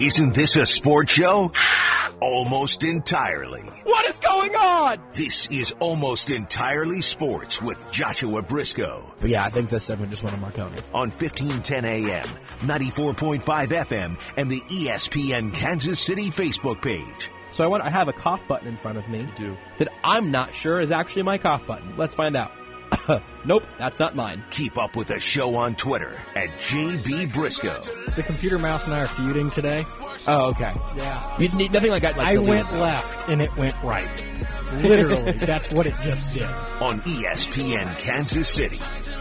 Isn't this a sports show? Almost entirely. What is going on? This is Almost Entirely Sports with Joshua Briscoe. But yeah, I think this segment just went to Marconi. On 1510 AM, 94.5 FM, and the ESPN Kansas City Facebook page. So I have a cough button in front of me. You do. That I'm not sure is actually my cough button. Let's find out. Nope, that's not mine. Keep up with the show on Twitter at JB Briscoe. The computer mouse and I are feuding today. Oh, okay. Yeah. You need nothing like that. Like I went left and it went right. Literally, that's what it just did. On ESPN Kansas City.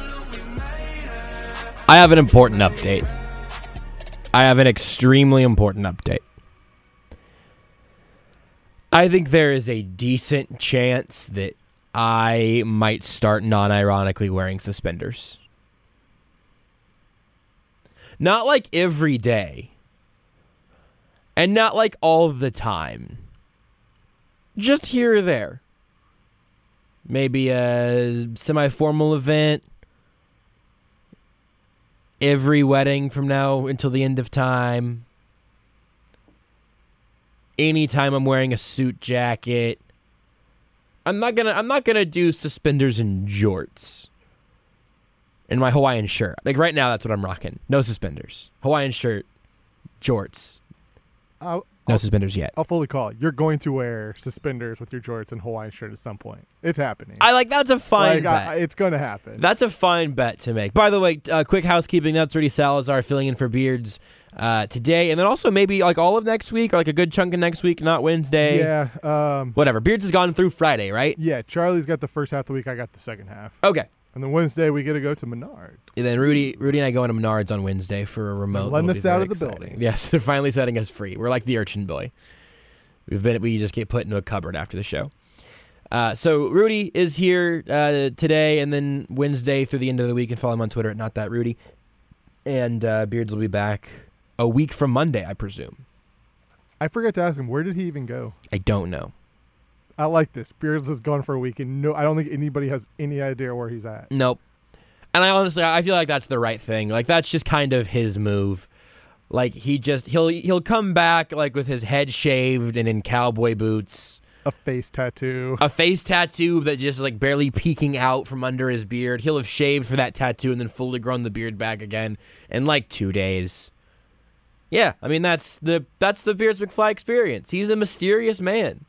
I have an important update. I have an extremely important update. I think there is a decent chance that I might start non-ironically wearing suspenders. Not like every day. And not like all the time. Just here or there. Maybe a semi-formal event. Every wedding from now until the end of time. Anytime I'm wearing a suit jacket. I'm not gonna do suspenders and jorts. And my Hawaiian shirt. Like right now, that's what I'm rocking. No suspenders. Hawaiian shirt, jorts. No suspenders yet. I'll fully call it. You're going to wear suspenders with your jorts and Hawaiian shirt at some point. It's happening. That's a fine bet. It's going to happen. That's a fine bet to make. By the way, quick housekeeping. That's Rudy Salazar filling in for Beards today, and then also maybe like all of next week or like a good chunk of next week, not Wednesday. Yeah. Whatever. Beards has gone through Friday, right? Yeah. Charlie's got the first half of the week. I got the second half. Okay. And then Wednesday we get to go to Menards. And then Rudy and I go into Menards on Wednesday for a remote. Letting us out of the exciting. building. Yes, they're finally setting us free. We're like the urchin boy. We just get put into a cupboard after the show. So Rudy is here today, and then Wednesday through the end of the week. And follow him on Twitter at NotThatRudy. And Beards will be back a week from Monday, I presume. I forgot to ask him, where did he even go? I don't know. I like this. Beards is gone for a week, and I don't think anybody has any idea where he's at. Nope. And I feel like that's the right thing. Like that's just kind of his move. Like he'll come back like with his head shaved and in cowboy boots. A face tattoo. A face tattoo that just like barely peeking out from under his beard. He'll have shaved for that tattoo and then fully grown the beard back again in like 2 days. Yeah, I mean that's the Beards McFly experience. He's a mysterious man.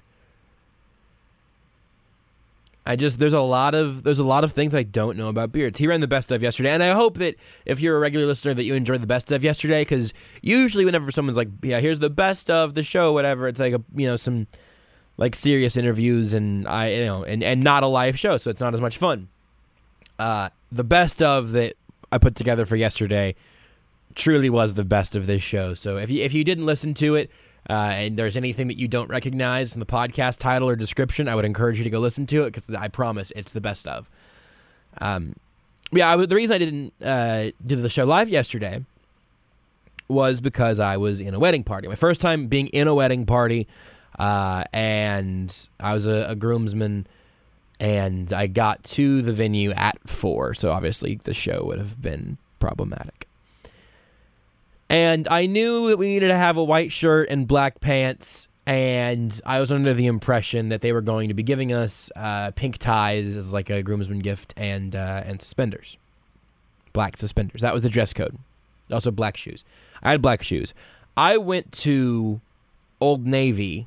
There's a lot of things I don't know about Beards. He ran the best of yesterday, and I hope that if you're a regular listener that you enjoyed the best of yesterday, because usually whenever someone's like, yeah, here's the best of the show, whatever, it's like some like serious interviews and and not a live show, so it's not as much fun. The best of that I put together for yesterday truly was the best of this show. So if you didn't listen to it, and there's anything that you don't recognize in the podcast title or description, I would encourage you to go listen to it because I promise it's the best of. The reason I didn't do the show live yesterday was because I was in a wedding party. My first time being in a wedding party, and I was a groomsman, and I got to the venue at 4, so obviously the show would have been problematic. And I knew that we needed to have a white shirt and black pants, and I was under the impression that they were going to be giving us pink ties as like a groomsman gift and suspenders. Black suspenders. That was the dress code. Also black shoes. I had black shoes. I went to Old Navy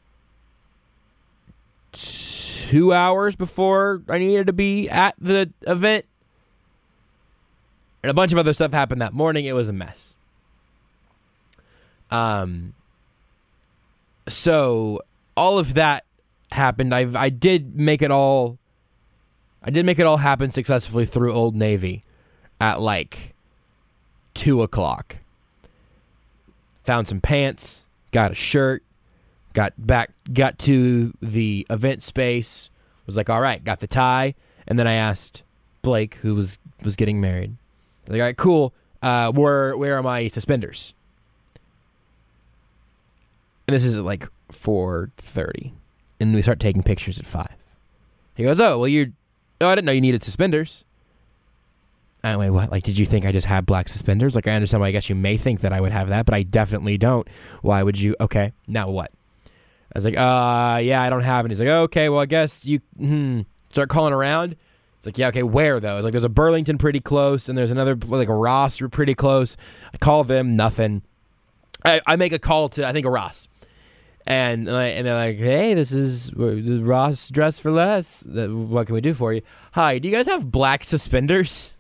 2 hours before I needed to be at the event. And a bunch of other stuff happened that morning. It was a mess. So all of that happened. I did make it all happen successfully through Old Navy at like 2:00. Found some pants, got a shirt, got to the event space, was like, all right, got the tie, and then I asked Blake, who was getting married, like, all right, cool, where are my suspenders? And this is at like 4:30, and we start taking pictures at 5. He goes, I didn't know you needed suspenders. Wait, what? Like, did you think I just had black suspenders? Like, I understand why I guess you may think that I would have that, but I definitely don't. Why would you? Okay, now what? I was like, yeah, I don't have it. He's like, okay, well, I guess you start calling around. It's like, yeah, okay, where though? It's like, there's a Burlington pretty close, and there's another, like a Ross pretty close. I call them, nothing. I make a call to, I think, a Ross. And they're like, hey, this is the Ross Dress for Less. What can we do for you? Hi, do you guys have black suspenders?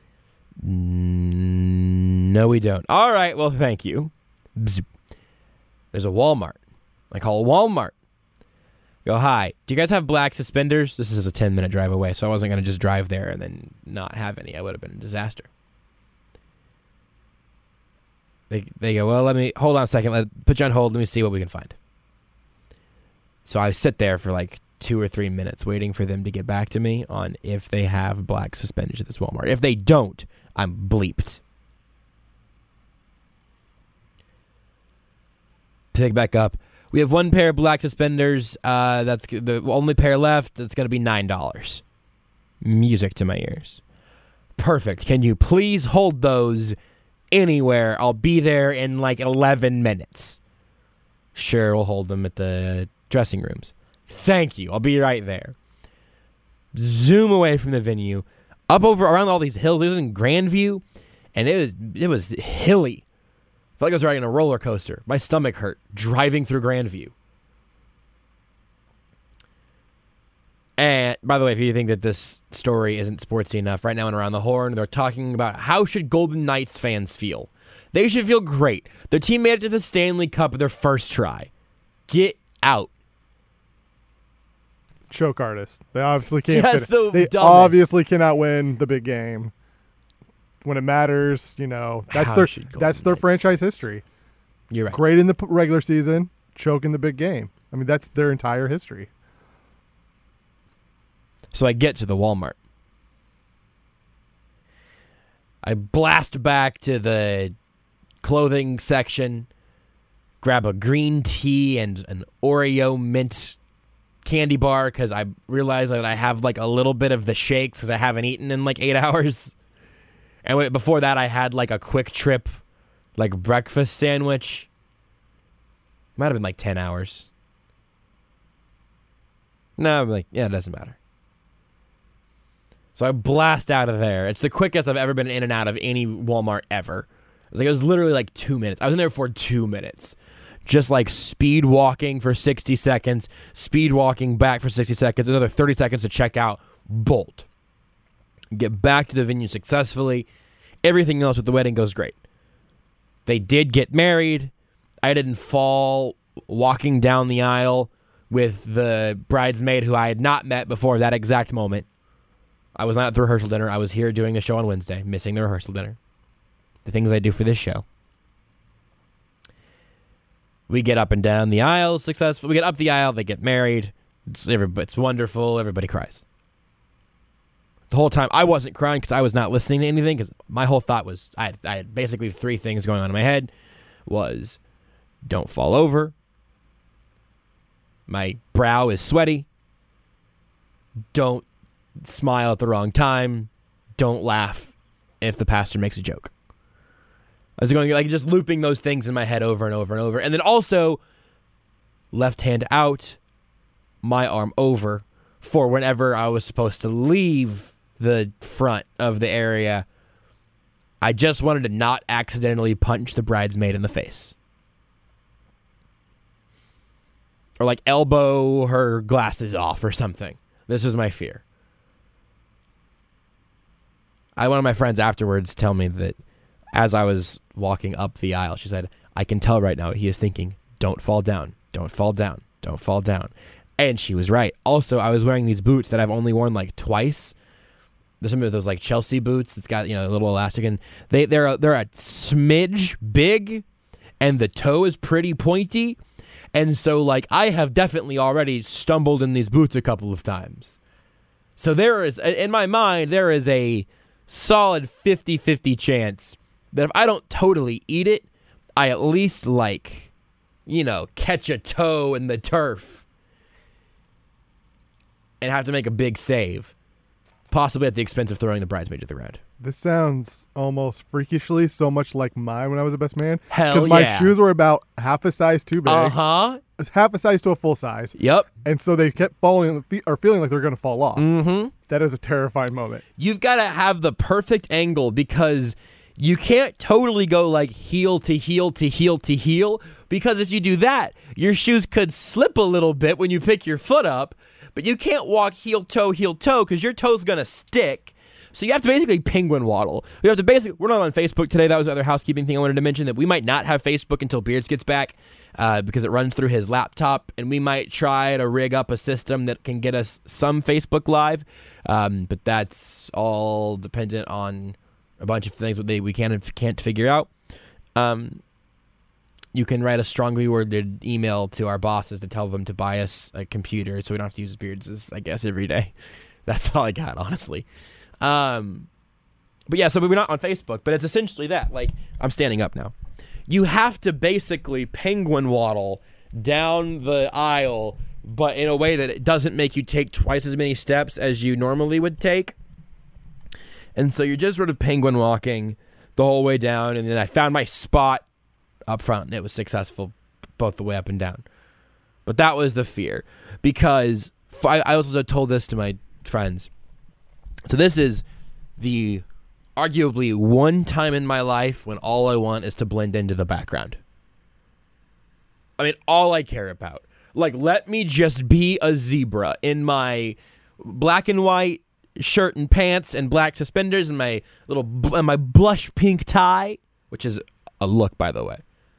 No, we don't. All right, well, thank you. Bzz. There's a Walmart. I call Walmart. Go, hi, do you guys have black suspenders? This is a 10-minute drive away, so I wasn't going to just drive there and then not have any. I would have been a disaster. They go, well, hold on a second. Put you on hold. Let me see what we can find. So I sit there for like 2 or 3 minutes waiting for them to get back to me on if they have black suspenders at this Walmart. If they don't, I'm bleeped. Pick back up. We have one pair of black suspenders. That's the only pair left. That's going to be $9. Music to my ears. Perfect. Can you please hold those anywhere? I'll be there in like 11 minutes. Sure, we'll hold them at the dressing rooms. Thank you. I'll be right there. Zoom away from the venue, up over around all these hills. It was in Grandview, and it was hilly. I felt like I was riding a roller coaster. My stomach hurt driving through Grandview. And by the way, if you think that this story isn't sportsy enough, right now in Around the Horn, they're talking about how should Golden Knights fans feel. They should feel great. Their team made it to the Stanley Cup their first try. Get out. Choke artists. They obviously can't. They dumbest. obviously cannot win the big game. When it matters, that's their franchise history. You're right. Great in the regular season, choke in the big game. I mean, that's their entire history. So I get to the Walmart. I blast back to the clothing section, grab a green tea and an Oreo mint candy bar because I realize that I have like a little bit of the shakes because I haven't eaten in like 8 hours. And before that, I had like a Quick Trip, like breakfast sandwich. Might have been like 10 hours. No, I'm like, yeah, it doesn't matter. So I blast out of there. It's the quickest I've ever been in and out of any Walmart ever. It was literally like 2 minutes. I was in there for 2 minutes. Just like speed walking for 60 seconds, speed walking back for 60 seconds, another 30 seconds to check out, bolt. Get back to the venue successfully. Everything else with the wedding goes great. They did get married. I didn't fall walking down the aisle with the bridesmaid who I had not met before that exact moment. I was not at the rehearsal dinner. I was here doing the show on Wednesday, missing the rehearsal dinner. The things I do for this show. We get up and down the aisle successful. We get up the aisle. They get married. It's wonderful. Everybody cries. The whole time, I wasn't crying because I was not listening to anything because my whole thought was, I had basically 3 things going on in my head. Was, don't fall over. My brow is sweaty. Don't smile at the wrong time. Don't laugh if the pastor makes a joke. I was going like just looping those things in my head over and over and over. And then also, left hand out, my arm over for whenever I was supposed to leave the front of the area. I just wanted to not accidentally punch the bridesmaid in the face. Or like elbow her glasses off or something. This was my fear. I had one of my friends afterwards tell me that as I was walking up the aisle, she said, I can tell right now he is thinking, don't fall down, don't fall down, don't fall down. And she was right. Also, I was wearing these boots that I've only worn like twice. There's some of those like Chelsea boots that's got, a little elastic, and they're a smidge big, and the toe is pretty pointy. And so like I have definitely already stumbled in these boots a couple of times. So there is, in my mind, there is a solid 50-50 chance that if I don't totally eat it, I at least catch a toe in the turf and have to make a big save, possibly at the expense of throwing the bridesmaid to the ground. This sounds almost freakishly so much like mine when I was a best man. Hell yeah. Because my shoes were about half a size too big. Uh-huh. It's half a size to a full size. Yep. And so they kept falling or feeling like they're going to fall off. Mm-hmm. That is a terrifying moment. You've got to have the perfect angle because you can't totally go like heel to heel to heel to heel, because if you do that, your shoes could slip a little bit when you pick your foot up, but you can't walk heel toe because your toe's going to stick. So you have to basically penguin waddle. We're not on Facebook today. That was another housekeeping thing I wanted to mention, that we might not have Facebook until Beards gets back because it runs through his laptop, and we might try to rig up a system that can get us some Facebook Live, but that's all dependent on a bunch of things that we can't figure out. You can write a strongly worded email to our bosses to tell them to buy us a computer so we don't have to use Beards, I guess, every day. That's all I got, honestly. But yeah, so we're not on Facebook, but it's essentially that. Like, I'm standing up now. You have to basically penguin waddle down the aisle, but in a way that it doesn't make you take twice as many steps as you normally would take. And so you're just sort of penguin walking the whole way down, and then I found my spot up front, and it was successful both the way up and down. But that was the fear, because I also told this to my friends. So this is the arguably one time in my life when all I want is to blend into the background. I mean, all I care about. Like, let me just be a zebra in my black and white shirt and pants and black suspenders and my my blush pink tie, which is a look, by the way.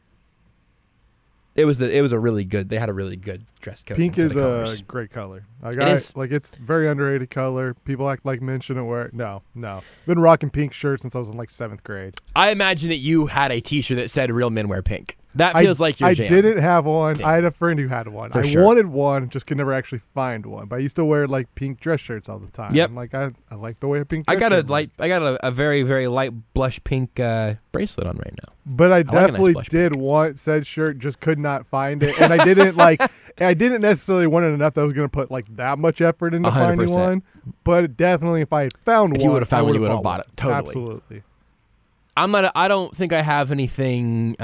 It was a really good. They had a really good dress code. Pink is a great color. It's very underrated color. People act like men shouldn't wear it. No. Been rocking pink shirts since I was in like 7th grade. I imagine that you had a T-shirt that said "Real men wear pink." That feels like your jam. I didn't have one. Damn. I had a friend who had one. I wanted one, just could never actually find one. But I used to wear like pink dress shirts all the time. Yep. I'm like, I like the way a pink dress shirt. I got a very, very light blush pink bracelet on right now. But I definitely did want said shirt, just could not find it. And I didn't I didn't necessarily want it enough that I was going to put like that much effort into 100%. Finding one. But definitely if I had found one, if you would have found one, you would have bought it. Totally. Absolutely. I don't think I have anything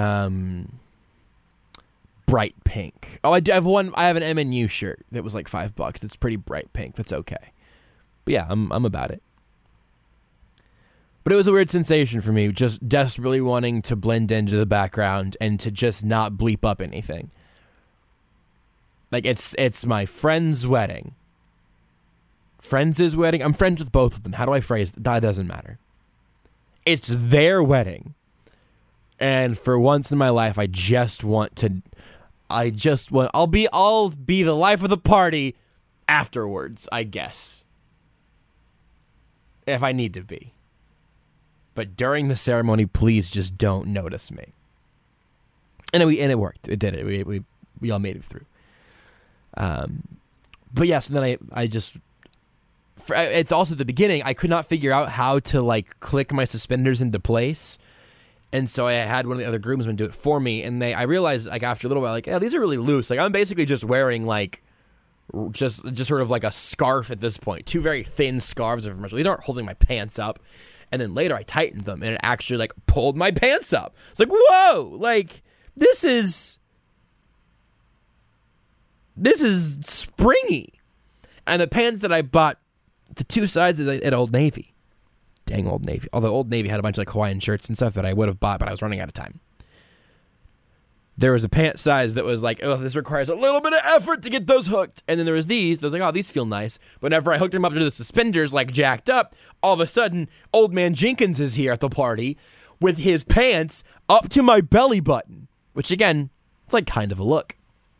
bright pink. Oh, I do have one. I have an MNU shirt that was like $5. It's pretty bright pink. That's okay. But yeah, I'm about it. But it was a weird sensation for me, just desperately wanting to blend into the background and to just not bleep up anything. Like, it's my friend's wedding. Friends' wedding. I'm friends with both of them. How do I phrase that? That doesn't matter. It's their wedding. And for once in my life, I'll be the life of the party afterwards, I guess. If I need to be. But during the ceremony, please just don't notice me. And it worked. It did it. We all made it through. But yes, and then it's also at the beginning, I could not figure out how to like click my suspenders into place. And so I had one of the other groomsmen do it for me, and I realized like after a little while, like, yeah, these are really loose. Like, I'm basically just wearing like just sort of like a scarf at this point, 2 very thin scarves of commercial. These aren't holding my pants up. And then later I tightened them, and it actually like pulled my pants up. It's like, whoa, like this is springy. And the pants that I bought, the 2 sizes at Old Navy. Dang Old Navy. Although Old Navy had a bunch of like Hawaiian shirts and stuff that I would have bought, but I was running out of time. There was a pant size that was like, oh, this requires a little bit of effort to get those hooked. And then there was these. I was like, oh, these feel nice. But whenever I hooked them up to the suspenders, like jacked up, all of a sudden, Old Man Jenkins is here at the party with his pants up to my belly button. Which, again, it's like kind of a look.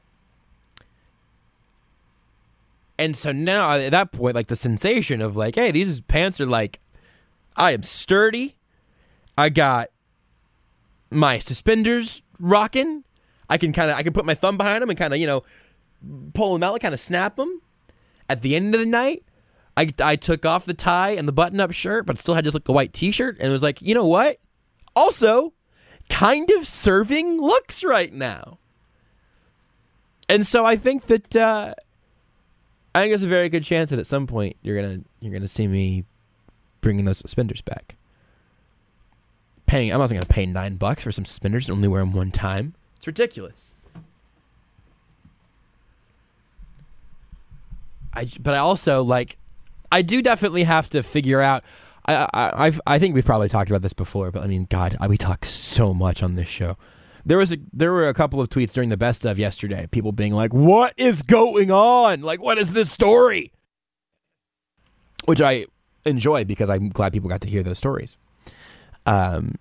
And so now, at that point, like the sensation of like, hey, these pants are like, I am sturdy. I got my suspenders rocking. I can put my thumb behind them and kind of, pull them out, kind of snap them. At the end of the night, I took off the tie and the button-up shirt, but still had just like a white T-shirt, and was like, you know what? Also, kind of serving looks right now. And so I think that I think there's a very good chance that at some point you're gonna see me bringing those suspenders back. I'm not going to pay $9 for some suspenders and only wear them one time. It's ridiculous. But I also I do definitely have to figure out. I think we've probably talked about this before, but I mean, God, we talk so much on this show. There were a couple of tweets during the best of yesterday, people being like, "What is going on? Like, what is this story?" Which I enjoy because I'm glad people got to hear those stories. But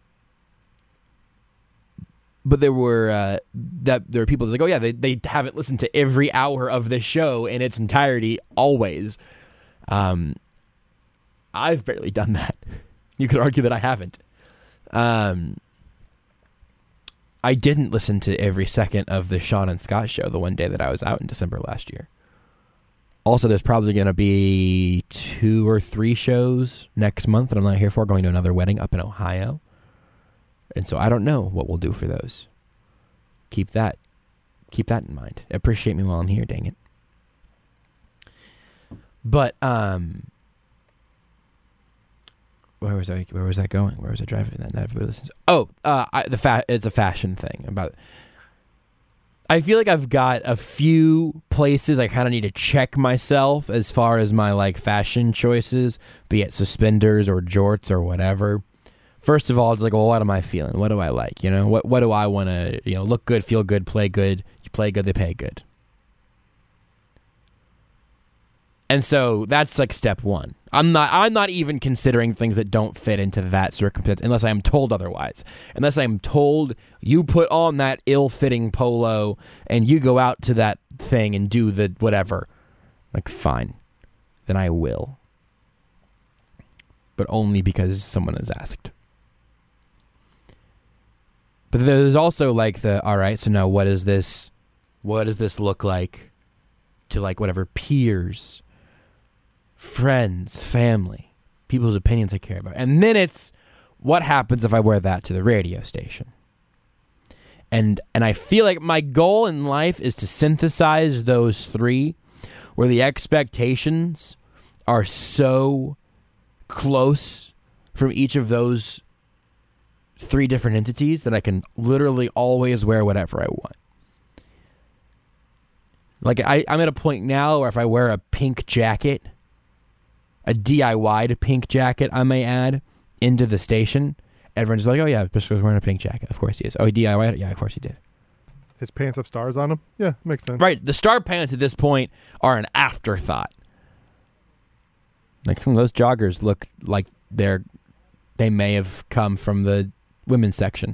there were people that was like, "Oh yeah, they haven't listened to every hour of this show in its entirety always." I've barely done that. You could argue that I haven't. I didn't listen to every second of the Sean and Scott show the one day that I was out in December last year. Also, there's probably going to be 2 or 3 shows next month that I'm not here for, going to another wedding up in Ohio. And so I don't know what we'll do for those. Keep that in mind. Appreciate me while I'm here, dang it. But, where was that going? Where was I driving? That everybody listens. Oh, it's a fashion thing. I feel like I've got a few places I kind of need to check myself as far as my fashion choices, be it suspenders or jorts or whatever. First of all, it's well, what am I feeling? What do I like? What do I want to look good, feel good, play good? You play good, they pay good. And so that's step one. I'm not even considering things that don't fit into that circumstance unless I am told otherwise. Unless I'm told you put on that ill-fitting polo and you go out to that thing and do the whatever. Fine. Then I will. But only because someone has asked. But there's also all right, so now what does this look like to whatever peers, friends, family, people's opinions I care about. And then it's what happens if I wear that to the radio station. And I feel like my goal in life is to synthesize those 3 where the expectations are so close from each of those 3 different entities that I can literally always wear whatever I want. I'm at a point now where if I wear a pink jacket, a DIY'd pink jacket, I may add, into the station, everyone's like, "Oh yeah, Briscoe's wearing a pink jacket. Of course he is. Oh, he DIY'd it? Yeah, of course he did." His pants have stars on them? Yeah, makes sense. Right. The star pants at this point are an afterthought. Those joggers look like they may have come from the women's section.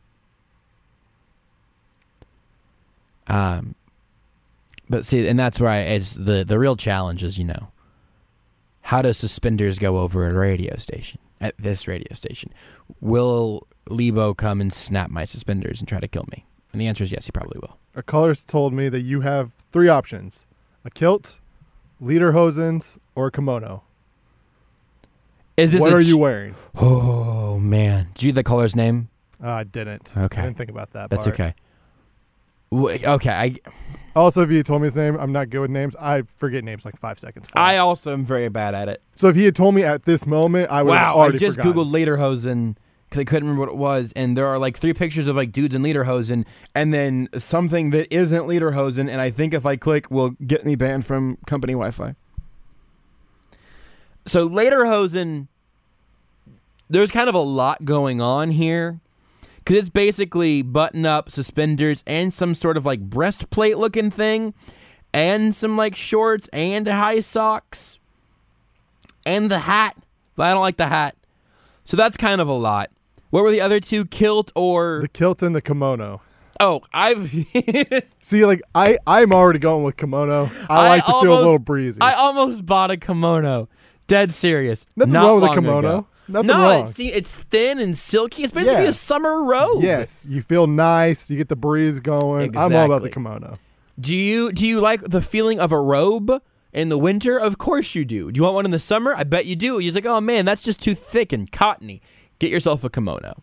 But see, and that's where it's the real challenge is, how do suspenders go over a radio station, at this radio station? Will Lebo come and snap my suspenders and try to kill me? And the answer is yes, he probably will. A colorist told me that you have 3 options: a kilt, lederhosens, or a kimono. What are you wearing? Oh, man. Did you get the color's name? I didn't. Okay. I didn't think about that That's part. okay. Okay, Also, if you had told me his name, I'm not good with names. I forget names 5 seconds. I also am very bad at it. So if he had told me at this moment, I would have already forgotten. I just Googled lederhosen because I couldn't remember what it was, and there are 3 pictures of dudes in lederhosen, and then something that isn't lederhosen, and I think if I click, will get me banned from company Wi-Fi. So lederhosen, there's kind of a lot going on here. Because it's basically button-up suspenders and some sort of breastplate-looking thing and some shorts and high socks and the hat. But I don't like the hat. So that's kind of a lot. What were the other 2? Kilt or... The kilt and the kimono. Oh, I've... See, I'm already going with kimono. I like to feel a little breezy. I almost bought a kimono. Dead serious. Nothing wrong with a kimono. Ago. Nothing wrong. It's thin and silky. It's basically a summer robe. Yes, you feel nice. You get the breeze going. Exactly. I'm all about the kimono. Do you like the feeling of a robe in the winter? Of course you do. Do you want one in the summer? I bet you do. You're just oh man, that's just too thick and cottony. Get yourself a kimono.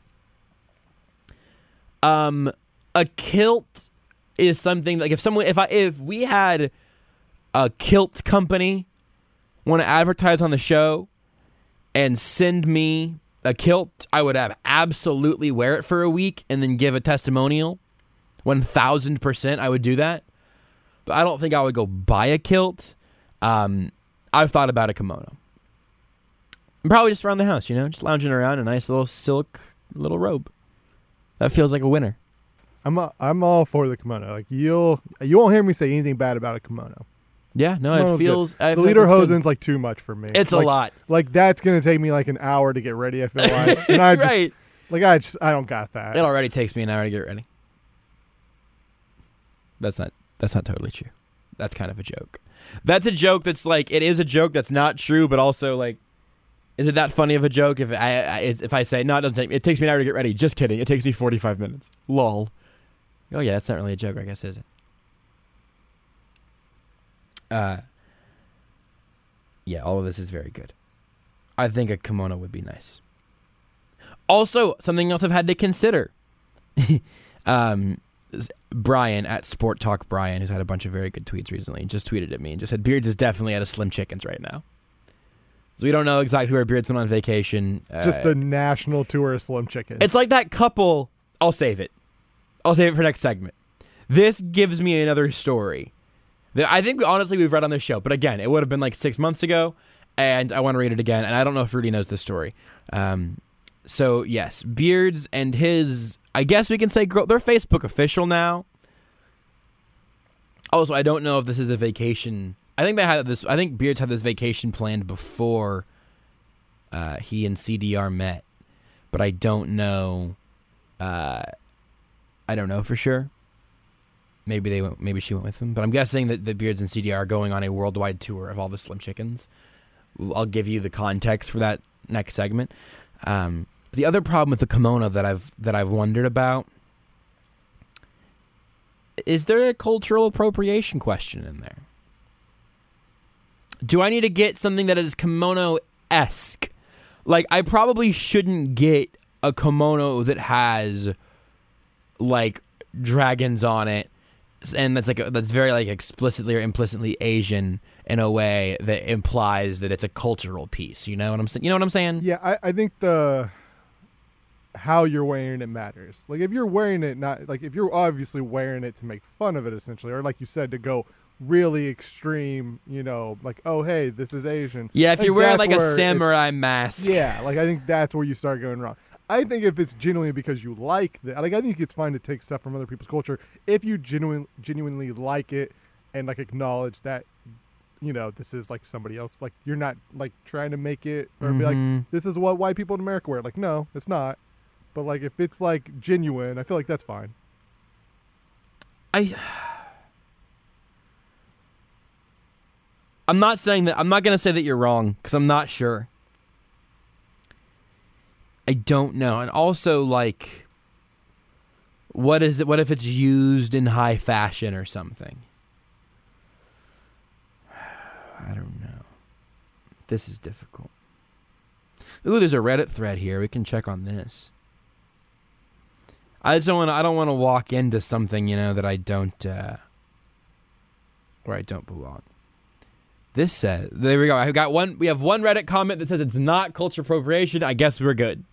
A kilt is something if we had a kilt company want to advertise on the show and send me A kilt, I would have absolutely wear it for a week and then give a testimonial. 1,000% I would do that. But I don't think I would go buy a kilt. I've thought about a kimono. And probably just around the house, just lounging around a nice little silk little robe. That feels like a winner. I'm all for the kimono. Like you won't hear me say anything bad about a kimono. Yeah, no, it feels. The lederhosen's like too much for me. It's like, a lot. Like that's gonna take me like an hour to get ready. I feel like, and I just right. I don't got that. It already takes me an hour to get ready. That's not totally true. That's kind of a joke. That's a joke that's like, it is a joke that's not true, but also like, is it that funny of a joke if I say, no, it takes me an hour to get ready. Just kidding. It takes me 45 minutes. Lol. Oh yeah, that's not really a joke, I guess, is it? Yeah, all of this is very good. I think a kimono would be nice. Also, something else I've had to consider. Brian at Sport Talk Brian, who's had a bunch of very good tweets recently, just tweeted at me and just said Beards is definitely out of Slim Chickens right now. So we don't know exactly where Beards went on vacation. Just a national tour of Slim Chickens. It's like that couple. I'll save it for next segment. This gives me another story that I think honestly we've read on this show, but again, it would have been like 6 months ago, and I want to read it again, and I don't know if Rudy knows this story. So yes, Beards and his, I guess we can say, they're Facebook official now. Also, I don't know if this is a vacation. I think Beards had this vacation planned before he and CDR met, but I don't know. I don't know for sure. Maybe she went with him, but I'm guessing that the Beards and CDR are going on a worldwide tour of all the Slim Chickens. I'll give you the context for that next segment. The other problem with the kimono that I've wondered about, is there a cultural appropriation question in there? Do I need to get something that is kimono-esque? Like, I probably shouldn't get a kimono that has like dragons on it, and that's very like explicitly or implicitly Asian in a way that implies that it's a cultural piece. You know what I'm saying? Yeah, I think how you're wearing it matters. Like if you're wearing it, not like if you're obviously wearing it to make fun of it essentially, or like you said, to go really extreme, like, oh hey, this is Asian. Yeah, if you're wearing like a samurai mask. Yeah, like I think that's where you start going wrong. I think if it's genuinely because you like that, like I think it's fine to take stuff from other people's culture if you genuinely like it and like acknowledge that, this is like somebody else. Like you're not like trying to make it or be like, this is what white people in America wear. Like no, it's not. But like if it's like genuine, I feel like that's fine. I'm not saying that. I'm not going to say that you're wrong because I'm not sure. I don't know. And also, like, what is it? What if it's used in high fashion or something? I don't know. This is difficult. Ooh, there's a Reddit thread here. We can check on this. I don't want to walk into something, that I don't, where I don't belong. This says, there we go. We have one Reddit comment that says it's not culture appropriation. I guess we're good.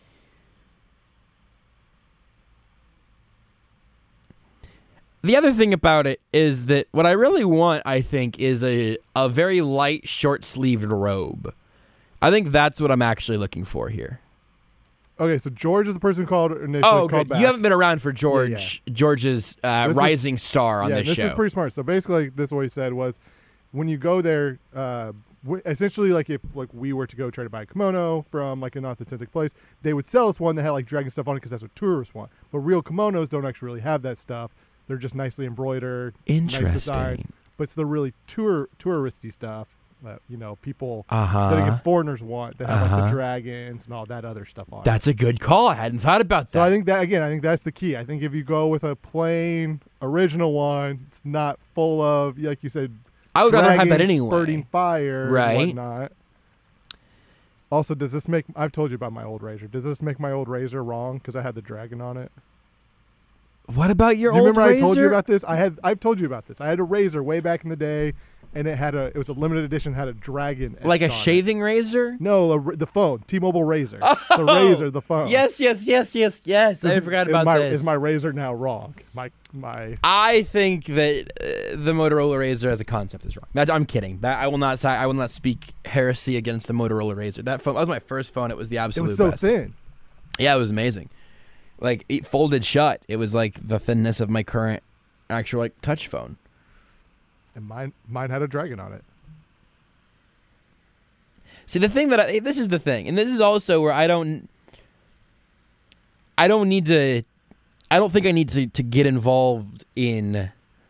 The other thing about it is that what I really want, I think, is a very light, short-sleeved robe. I think that's what I'm actually looking for here. Okay, so George is the person who called initially. Oh, called back. You haven't been around for George. Yeah. George's rising star on this show. This is pretty smart. So basically, this is what he said was, when you go there, essentially, like if like we were to go try to buy a kimono from like an authentic place, they would sell us one that had like dragon stuff on it because that's what tourists want. But real kimonos don't actually really have that stuff. They're just nicely embroidered, interesting, nice designs. But it's the really touristy stuff that people Uh-huh. that again foreigners want that have like the dragons and all that other stuff on. That's a good call. I hadn't thought about that. So I think that's the key. I think if you go with a plain original one, it's not full of, like you said, I would rather have that anyway. Spurting fire, right? And whatnot. Also, does this make? I've told you about my old razor. Does this make my old razor wrong because I had the dragon on it? What about your Do you old remember razor? I told you about this? I've told you about this. I had a razor way back in the day, and it was a limited edition, had a dragon. Like a etched on it. shaving razor? No, the phone, T-Mobile Razor. The Razor, the phone. Yes. I forgot about this. Is my Razor now wrong? My. I think that the Motorola Razor as a concept is wrong. I'm kidding. I will not speak heresy against the Motorola Razor. That phone, that was my first phone. It was the absolute best. It was so thin. Yeah, it was amazing. Like, it folded shut. It was like the thinness of my current actual like touch phone. And mine had a dragon on it. See, the thing this is the thing, and this is also where I don't think I need to get involved in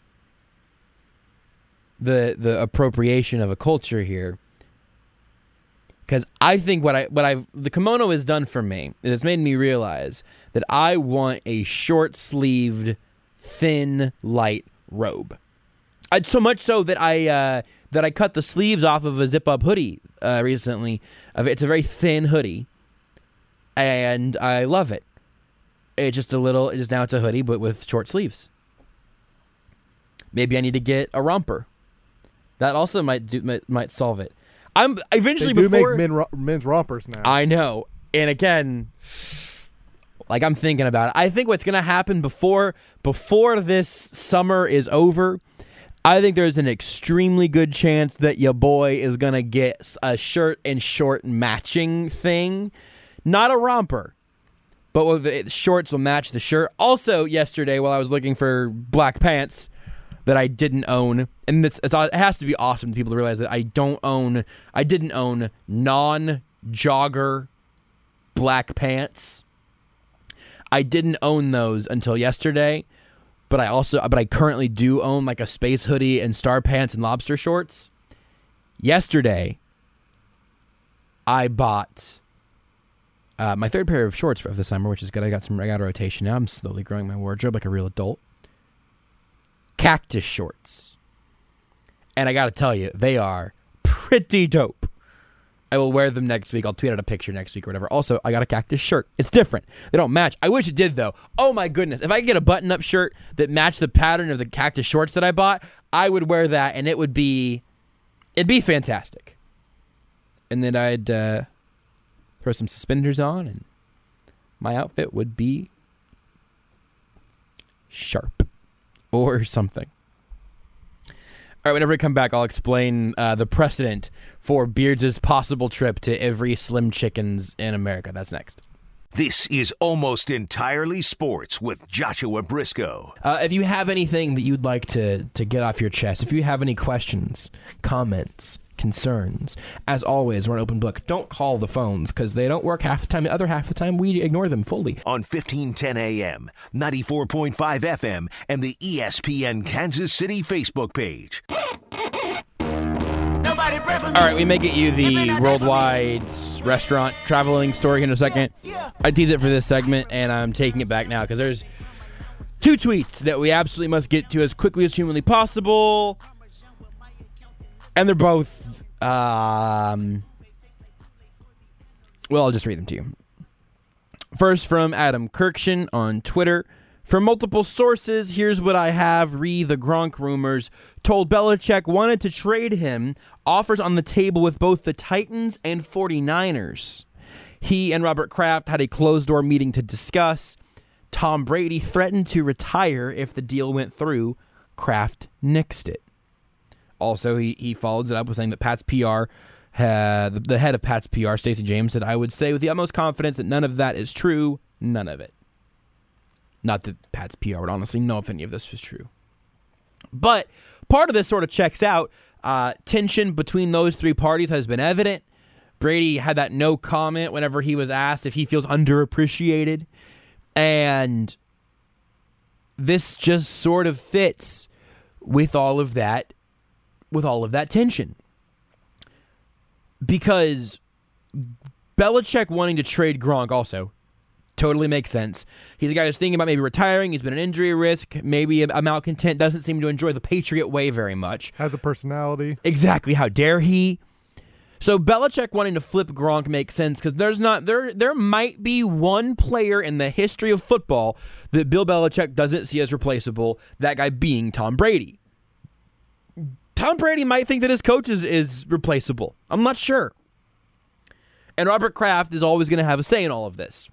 the appropriation of a culture here, because I think the kimono has done for me is it's made me realize that I want a short-sleeved, thin, light robe. So much so that I cut the sleeves off of a zip-up hoodie recently. It's a very thin hoodie, and I love it. It's just now it's a hoodie, but with short sleeves. Maybe I need to get a romper. That also might solve it. They do make men's rompers now. I know, and again, like I'm thinking about it. I think what's gonna happen before this summer is over, I think there's an extremely good chance that your boy is gonna get a shirt and short matching thing, not a romper. But the shorts will match the shirt. Also, yesterday, while I was looking for black pants that I didn't own, and it has to be awesome to people to realize that I didn't own non-jogger black pants. I didn't own those until yesterday, but I currently do own like a space hoodie and star pants and lobster shorts. Yesterday, I bought my third pair of shorts of the summer, which is good. I got a rotation now. I'm slowly growing my wardrobe like a real adult. Cactus shorts. And I got to tell you, they are pretty dope. I will wear them next week. I'll tweet out a picture next week or whatever. Also, I got a cactus shirt. It's different. They don't match. I wish it did, though. Oh, my goodness. If I could get a button-up shirt that matched the pattern of the cactus shorts that I bought, I would wear that, and it'd be fantastic. And then I'd throw some suspenders on, and my outfit would be sharp or something. All right, whenever we come back, I'll explain the precedent for Beards' possible trip to every Slim Chickens in America. That's next. This is Almost Entirely Sports with Joshua Briscoe. If you have anything that you'd like to get off your chest, if you have any questions, comments, concerns, as always, we're an open book. Don't call the phones because they don't work half the time. The other half of the time, we ignore them fully. On 1510 AM, 94.5 FM, and the ESPN Kansas City Facebook page. All right, we may get you the worldwide restaurant traveling story in a second. I teased it for this segment, and I'm taking it back now because there's two tweets that we absolutely must get to as quickly as humanly possible. And they're both, well, I'll just read them to you. First, from Adam Kirkshin on Twitter. From multiple sources, here's what I have. The Gronk rumors told Belichick wanted to trade him. Offers on the table with both the Titans and 49ers. He and Robert Kraft had a closed-door meeting to discuss. Tom Brady threatened to retire if the deal went through. Kraft nixed it. Also, he follows it up with saying that Pat's PR, the head of Pat's PR, Stacey James, said, I would say with the utmost confidence that none of that is true. None of it. Not that Pat's PR would honestly know if any of this was true. But part of this sort of checks out. Tension between those three parties has been evident. Brady had that no comment whenever he was asked if he feels underappreciated. And this just sort of fits with all of that tension. Because Belichick wanting to trade Gronk also totally makes sense. He's a guy who's thinking about maybe retiring. He's been an injury risk, maybe a malcontent, doesn't seem to enjoy the Patriot way very much. Has a personality. Exactly. How dare he? So Belichick wanting to flip Gronk makes sense because there might be one player in the history of football that Bill Belichick doesn't see as replaceable, that guy being Tom Brady. Tom Brady might think that his coach is replaceable. I'm not sure. And Robert Kraft is always going to have a say in all of this.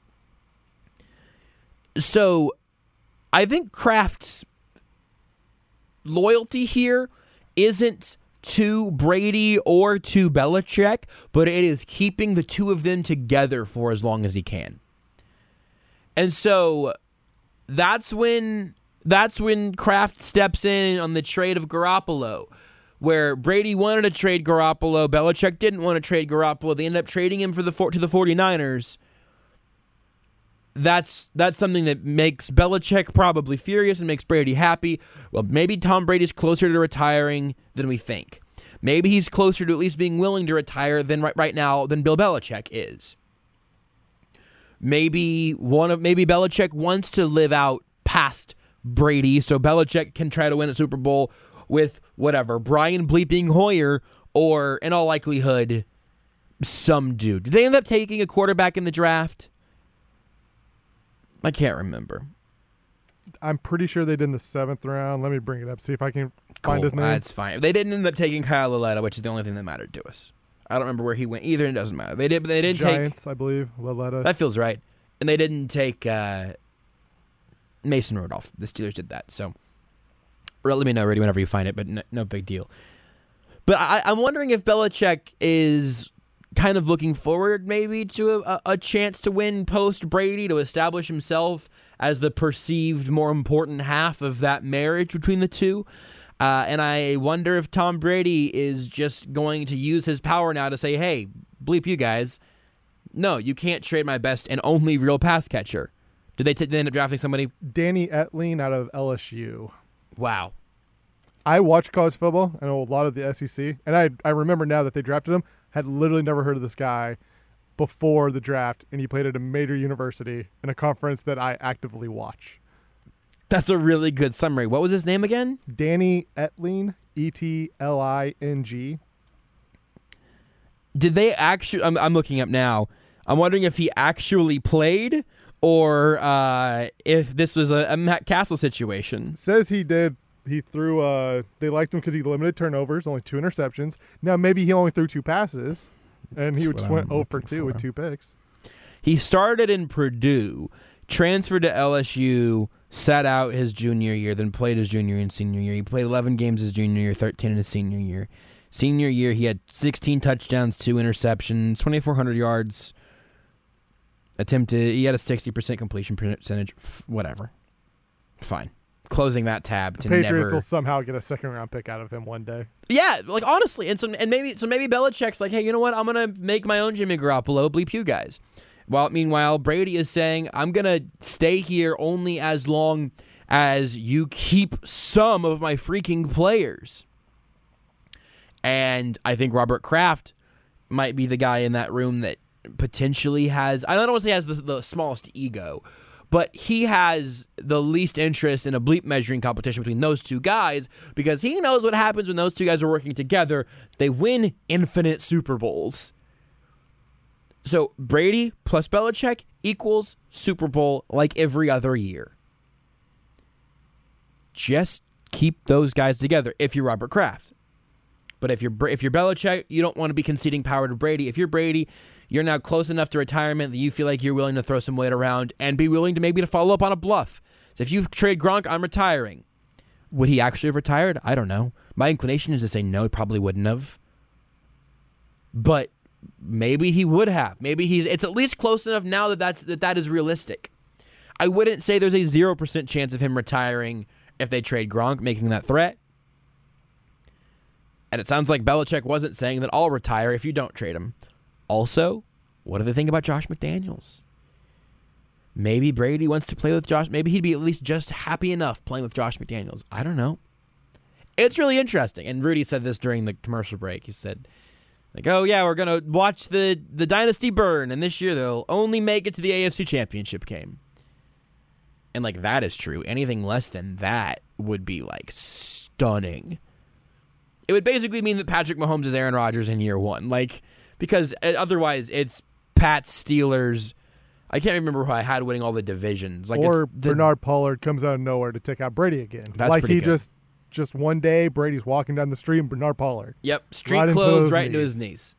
So I think Kraft's loyalty here isn't to Brady or to Belichick, but it is keeping the two of them together for as long as he can. And so that's when Kraft steps in on the trade of Garoppolo, where Brady wanted to trade Garoppolo, Belichick didn't want to trade Garoppolo. They ended up trading him to the 49ers. That's something that makes Belichick probably furious and makes Brady happy. Well, maybe Tom Brady's closer to retiring than we think. Maybe he's closer to at least being willing to retire than right now than Bill Belichick is. Maybe Belichick wants to live out past Brady, so Belichick can try to win a Super Bowl with whatever, Brian Bleeping Hoyer, or in all likelihood, some dude. Did they end up taking a quarterback in the draft? I can't remember. I'm pretty sure they did in the 7th round. Let me bring it up, see if I can find his name. That's fine. They didn't end up taking Kyle Lauletta, which is the only thing that mattered to us. I don't remember where he went either, and it doesn't matter. They didn't Giants, take, I believe, Lauletta. That feels right. And they didn't take Mason Rudolph. The Steelers did that. So let me know, Rudy, whenever you find it, but no big deal. But I'm wondering if Belichick is kind of looking forward maybe to a chance to win post-Brady, to establish himself as the perceived more important half of that marriage between the two. And I wonder if Tom Brady is just going to use his power now to say, hey, bleep you guys. No, you can't trade my best and only real pass catcher. Did they end up drafting somebody? Danny Etling out of LSU. Wow. I watch college football. I know a lot of the SEC. And I remember now that they drafted him. Had literally never heard of this guy before the draft. And he played at a major university in a conference that I actively watch. That's a really good summary. What was his name again? Danny Etling, Etling. Did they actually... I'm looking up now. I'm wondering if he actually played or if this was a Matt Castle situation. Says he did. He threw... they liked him because he limited turnovers, only 2 interceptions. Now, maybe he only threw 2 passes, and he just went 0 for 2 with 2 picks. He started in Purdue, transferred to LSU, sat out his junior year, then played his junior and senior year. He played 11 games his junior year, 13 in his senior year. Senior year, he had 16 touchdowns, 2 interceptions, 2,400 yards attempted. He had a 60% completion percentage. Whatever. Fine. Closing that tab to Patriots never... will somehow get a 2nd-round pick out of him one day. Yeah, like honestly, and maybe Belichick's like, hey, you know what? I'm gonna make my own Jimmy Garoppolo. Bleep you guys. Meanwhile, Brady is saying, I'm gonna stay here only as long as you keep some of my freaking players. And I think Robert Kraft might be the guy in that room that potentially has, I don't want to say has the smallest ego, but he has the least interest in a bleep measuring competition between those two guys because he knows what happens when those two guys are working together. They win infinite Super Bowls. So Brady plus Belichick equals Super Bowl like every other year. Just keep those guys together if you're Robert Kraft. But if you're Belichick, you don't want to be conceding power to Brady. If you're Brady, you're now close enough to retirement that you feel like you're willing to throw some weight around and be willing to maybe follow up on a bluff. So if you trade Gronk, I'm retiring. Would he actually have retired? I don't know. My inclination is to say no, he probably wouldn't have. But maybe he would have. Maybe it's at least close enough now that is realistic. I wouldn't say there's a 0% chance of him retiring if they trade Gronk, making that threat. And it sounds like Belichick wasn't saying that I'll retire if you don't trade him. Also, what do they think about Josh McDaniels? Maybe Brady wants to play with Josh. Maybe he'd be at least just happy enough playing with Josh McDaniels. I don't know. It's really interesting. And Rudy said this during the commercial break. He said, like, oh, yeah, we're going to watch the dynasty burn. And this year they'll only make it to the AFC Championship game. And, like, that is true. Anything less than that would be, like, stunning. It would basically mean that Patrick Mahomes is Aaron Rodgers in year 1. Like, because otherwise it's Pats, Steelers. I can't remember who I had winning all the divisions. Like, or Bernard Pollard comes out of nowhere to take out Brady again. That's like he good. just just one day, Brady's walking down the street and Bernard Pollard. Yep, street Right into clothes those right into his knees. knees.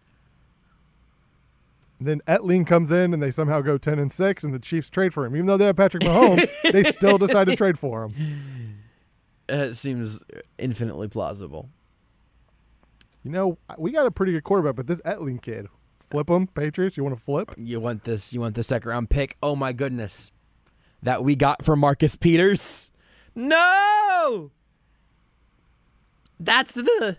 Then Etling comes in and they somehow go 10-6, and the Chiefs trade for him. Even though they have Patrick Mahomes, they still decide to trade for him. It seems infinitely plausible. You know, we got a pretty good quarterback, but this Etling kid, flip him, Patriots. You want to flip? You want this? You want the second round pick? Oh my goodness, that we got from Marcus Peters. No, that's the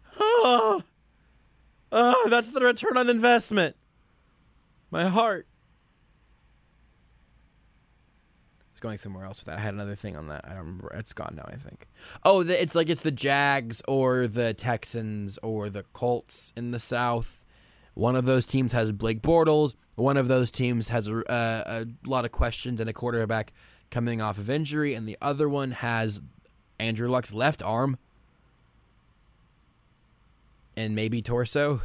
that's the return on investment. My heart. It's going somewhere else with that. I had another thing on that. I don't remember. It's gone now, I think. Oh, it's the Jags or the Texans or the Colts in the South. One of those teams has Blake Bortles. One of those teams has a lot of questions and a quarterback coming off of injury. And the other one has Andrew Luck's left arm and maybe torso.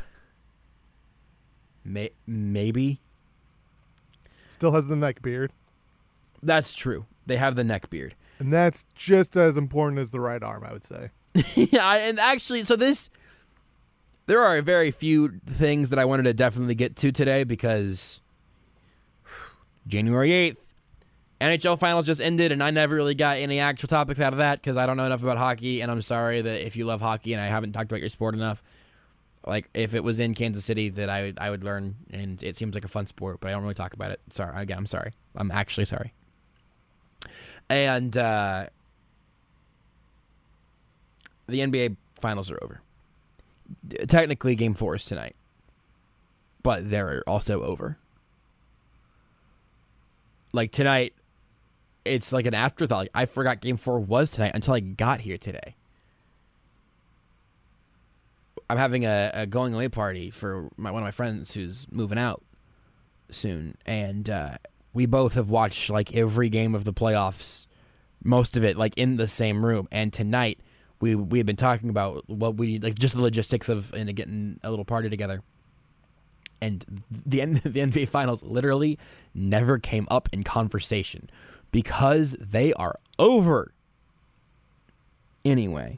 Maybe. Still has the neck beard. That's true. They have the neck beard. And that's just as important as the right arm, I would say. Yeah, and actually, there are very few things that I wanted to definitely get to today because January 8th, NHL Finals just ended, and I never really got any actual topics out of that because I don't know enough about hockey, and I'm sorry that if you love hockey and I haven't talked about your sport enough. Like, if it was in Kansas City, that I would learn, and it seems like a fun sport, but I don't really talk about it. Sorry. Again, I'm sorry. I'm actually sorry. And the NBA Finals are over. Technically, Game 4 is tonight, but they're also over. Like, tonight, it's like an afterthought. Like, I forgot Game 4 was tonight until I got here today. I'm having a going away party for one of my friends who's moving out soon, and we both have watched like every game of the playoffs, most of it like in the same room. And tonight we had been talking about what we like, just the logistics of getting a little party together. And the NBA Finals literally never came up in conversation because they are over. Anyway.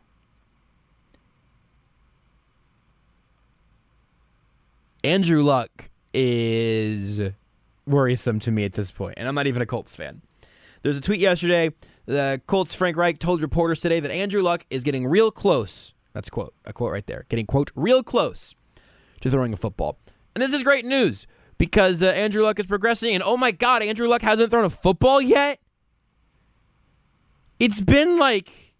Andrew Luck is worrisome to me at this point, and I'm not even a Colts fan. There's a tweet yesterday. The Colts' Frank Reich told reporters today that Andrew Luck is getting real close. That's a quote right there. Getting, quote, real close to throwing a football. And this is great news because Andrew Luck is progressing, and oh my God, Andrew Luck hasn't thrown a football yet? It's been like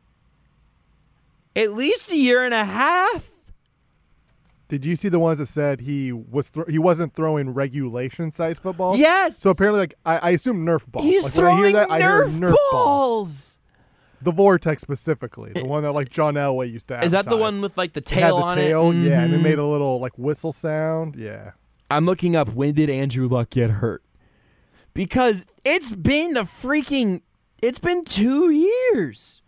at least a year and a half. Did you see the ones that said he wasn't throwing regulation size footballs? Yes. So apparently, like I assume Nerf balls. He's like, throwing when I hear that, I hear Nerf balls. The Vortex specifically, the one that like John Elway used to have. Is that the one with like the It tail had the on tail, it? yeah, and it Mhm. made a little like whistle sound. Yeah. I'm looking up when did Andrew Luck get hurt? Because it's been 2 years.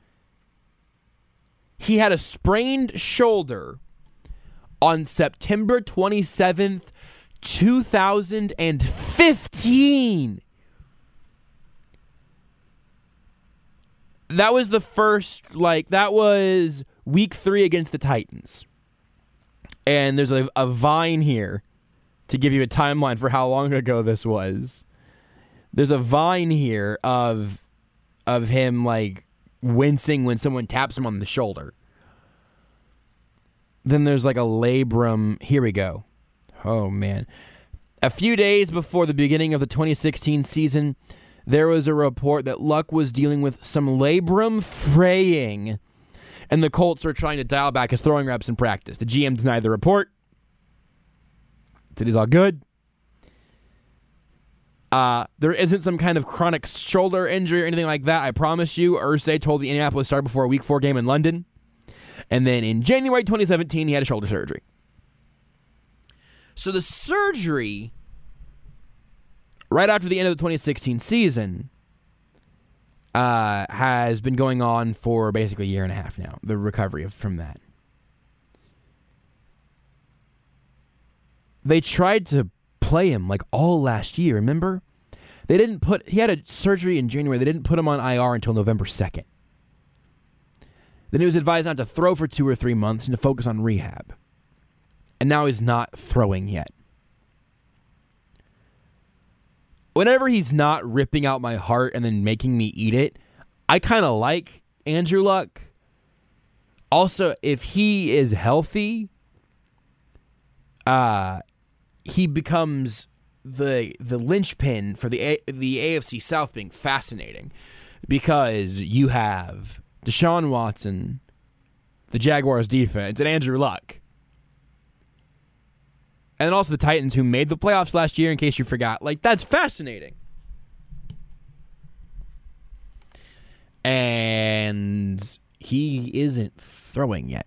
He had a sprained shoulder on September 27th, 2015. That was the first, that was week 3 against the Titans. And there's a Vine here to give you a timeline for how long ago this was. There's a Vine here of him, wincing when someone taps him on the shoulder. Then there's a labrum. Here we go. Oh, man. A few days before the beginning of the 2016 season, there was a report that Luck was dealing with some labrum fraying, and the Colts are trying to dial back his throwing reps in practice. The GM denied the report. Said he's all good. There isn't some kind of chronic shoulder injury or anything like that, I promise you. Irsay told the Indianapolis Star before a Week 4 game in London. And then in January 2017, he had a shoulder surgery. So the surgery, right after the end of the 2016 season, has been going on for basically a year and a half now, the recovery from that. They tried to play him all last year, remember? He had a surgery in January. They didn't put him on IR until November 2nd. Then he was advised not to throw for 2 or 3 months and to focus on rehab. And now he's not throwing yet. Whenever he's not ripping out my heart and then making me eat it, I kind of like Andrew Luck. Also, if he is healthy, he becomes the linchpin for the AFC South being fascinating, because you have Deshaun Watson, the Jaguars defense, and Andrew Luck. And then also the Titans, who made the playoffs last year, in case you forgot. Like, that's fascinating. And he isn't throwing yet.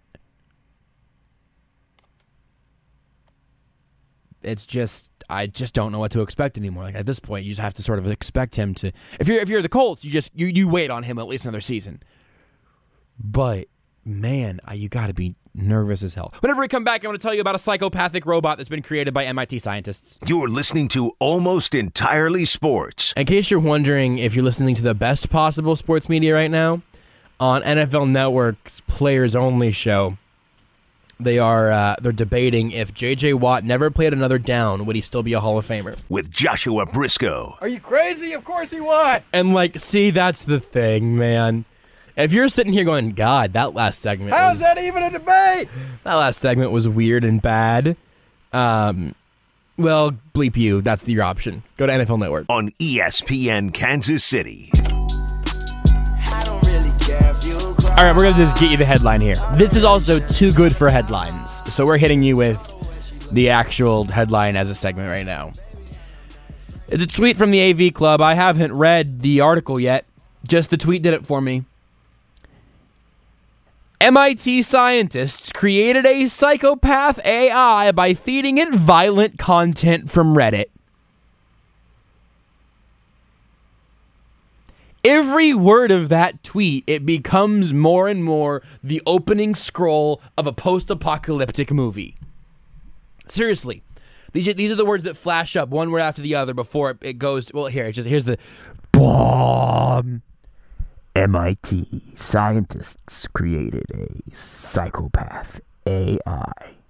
It's just, I just don't know what to expect anymore. Like, at this point, you just have to sort of expect him to. If you're the Colts, you wait on him at least another season. But man, you got to be nervous as hell. Whenever we come back, I'm going to tell you about a psychopathic robot that's been created by MIT scientists. You're listening to Almost Entirely Sports. In case you're wondering if you're listening to the best possible sports media right now, on NFL Network's Players Only show, they're debating if J.J. Watt never played another down, would he still be a Hall of Famer? With Joshua Briscoe. Are you crazy? Of course he would. And see, that's the thing, man. If you're sitting here going, God, that last segment How's that even a debate? That last segment was weird and bad. Well, bleep you. That's your option. Go to NFL Network. On ESPN Kansas City. All right, we're going to just get you the headline here. This is also too good for headlines, so we're hitting you with the actual headline as a segment right now. It's a tweet from the AV Club. I haven't read the article yet. Just the tweet did it for me. MIT scientists created a psychopath AI by feeding it violent content from Reddit. Every word of that tweet, it becomes more and more the opening scroll of a post-apocalyptic movie. Seriously. These are the words that flash up one word after the other before it goes to, well, here's the bomb. MIT scientists created a psychopath AI.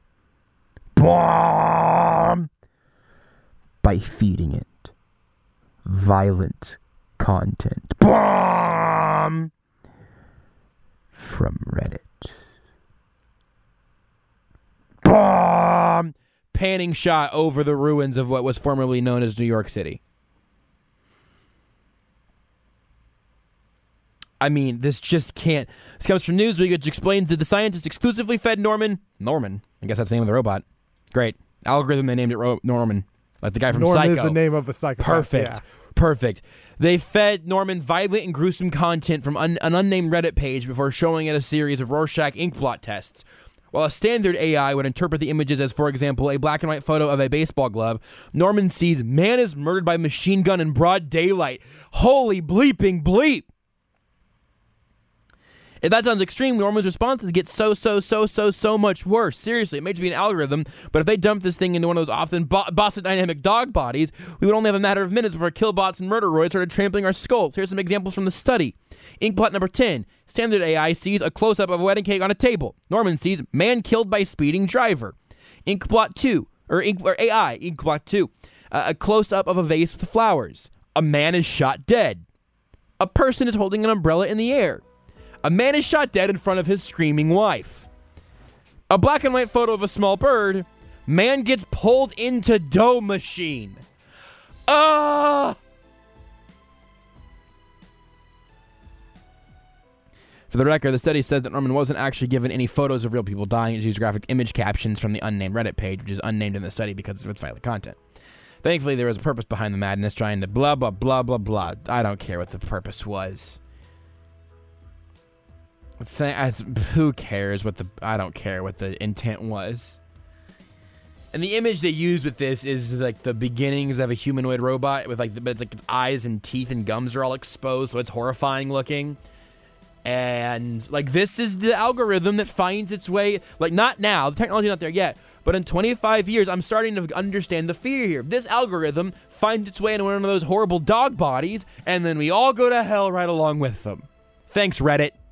Bomb! By feeding it violent content. Bomb! From Reddit. Bomb! Panning shot over the ruins of what was formerly known as New York City. I mean, this just can't. This comes from Newsweek, which explains that the scientists exclusively fed Norman. I guess that's the name of the robot. Great. Algorithm, they named it Norman. Like the guy from Psycho. Norman is the name of a psychopath. Perfect. They fed Norman violent and gruesome content from an unnamed Reddit page before showing it a series of Rorschach inkblot tests. While a standard AI would interpret the images as, for example, a black and white photo of a baseball glove, Norman sees man is murdered by machine gun in broad daylight. Holy bleeping bleep. If that sounds extreme, Norman's responses get so much worse. Seriously, it may just be an algorithm, but if they dump this thing into one of those often Boston Dynamic dog bodies, we would only have a matter of minutes before killbots and murderoids started trampling our skulls. Here's some examples from the study. Inkblot number 10. Standard AI sees a close-up of a wedding cake on a table. Norman sees man killed by speeding driver. Inkblot 2, or AI, Inkblot 2. A close-up of a vase with flowers. A man is shot dead. A person is holding an umbrella in the air. A man is shot dead in front of his screaming wife. A black and white photo of a small bird. Man gets pulled into dough machine. For the record, the study said that Norman wasn't actually given any photos of real people dying. It used graphic image captions from the unnamed Reddit page, which is unnamed in the study because of its violent content. Thankfully, there was a purpose behind the madness, trying to blah, blah, blah, blah, blah. I don't care what the purpose was. Who cares what I don't care what the intent was. And the image they use with this is like the beginnings of a humanoid robot with it's like its eyes and teeth and gums are all exposed, so it's horrifying looking. And this is the algorithm that finds its way, not now, the technology's not there yet, but in 25 years, I'm starting to understand the fear here. This algorithm finds its way into one of those horrible dog bodies, and then we all go to hell right along with them. Thanks, Reddit.